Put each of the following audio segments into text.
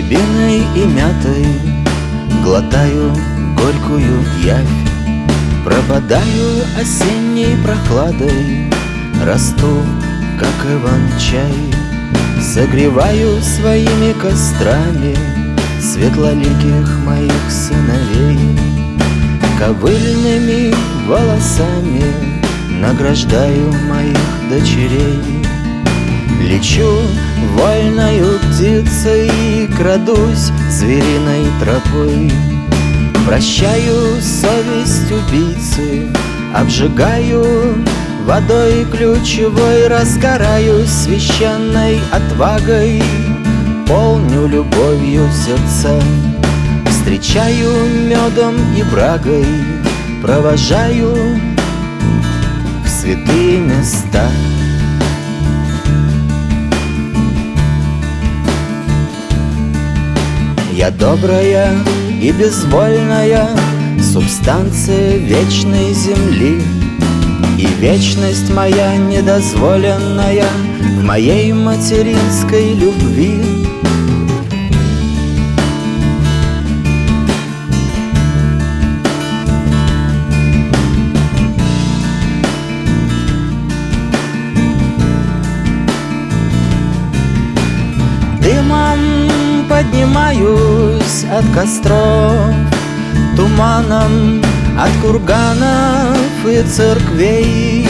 рябиной и мятой глотаю горькую явь. Пропадаю осенней прохладой, расту, как иван-чай. Согреваю своими кострами светлоликих моих сыновей. Ковыльными волосами награждаю моих дочерей. Лечу вольною птицей и крадусь звериной тропой. Прощаю совесть убийцы, обжигаю водой ключевой, разгораюсь священной отвагой, полню любовью сердца, встречаю медом и брагой, провожаю в святые места. Я добрая и безвольная субстанция вечной земли, и вечность моя недозволенная в моей материнской любви. Дымом поднимаюсь от костров, туманом от курганов и церквей.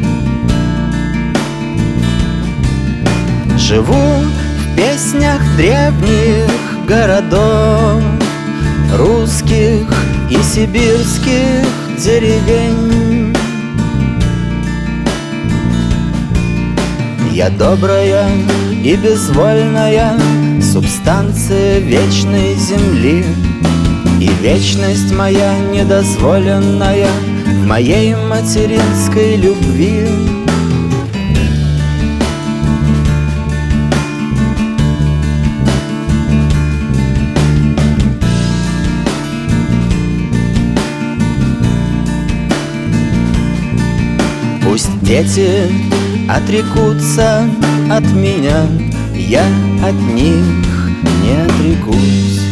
Живу в песнях древних городов, русских и сибирских деревень. Я добрая и безвольная субстанция вечной земли, и вечность моя недозволенная в моей материнской любви. Пусть дети отрекутся от меня, я от них не отрекусь.